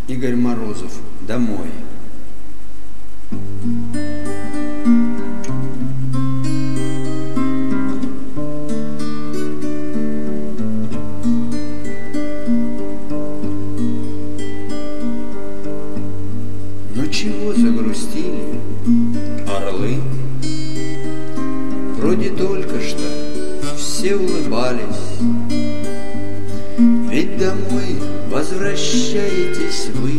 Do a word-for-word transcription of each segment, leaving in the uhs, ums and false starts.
Игорь Морозов. Домой. Ну чего загрустили орлы? Вроде только что все улыбались, ведь домой возвращаетесь вы,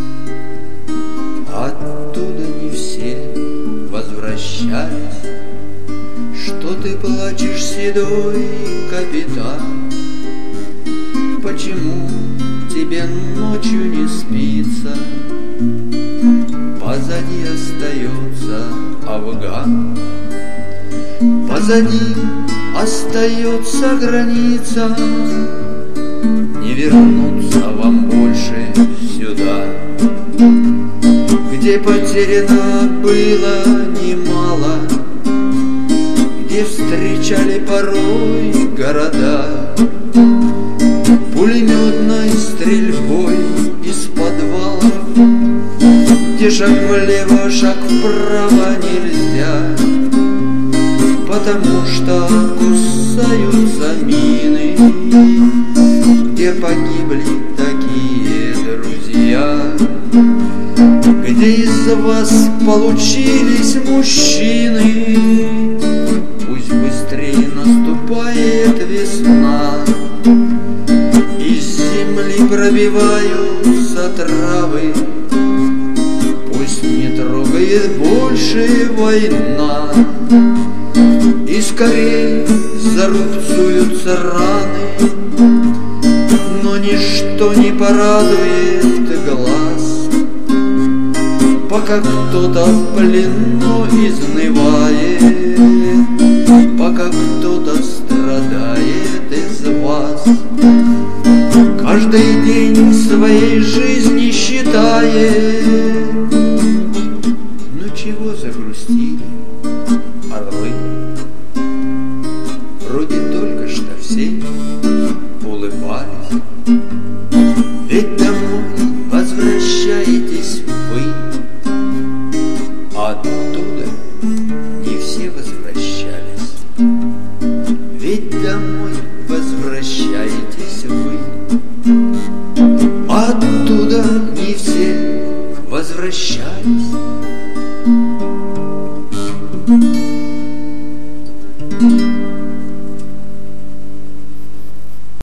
а оттуда не все возвращались. Что ты плачешь, седой капитан? Почему тебе ночью не спится? Позади остается Афган, позади остается граница. Не вернуться вам больше сюда, где потеряно было немало, где встречали порой города пулеметной стрельбой из подвалов, где шаг влево, шаг вправо нельзя, потому что кусаются мины, где погибли такие друзья, где из вас получились мужчины. Пусть быстрее наступает весна, из земли пробиваются травы, пусть не трогает больше война, и скорее зарубцуются раны, но ничто не порадует глаз, пока кто-то в плену изнывает, пока кто-то страдает из вас. Каждый день своей жизни считает. Ну чего загрустили орлы? Вроде только что все улыбались,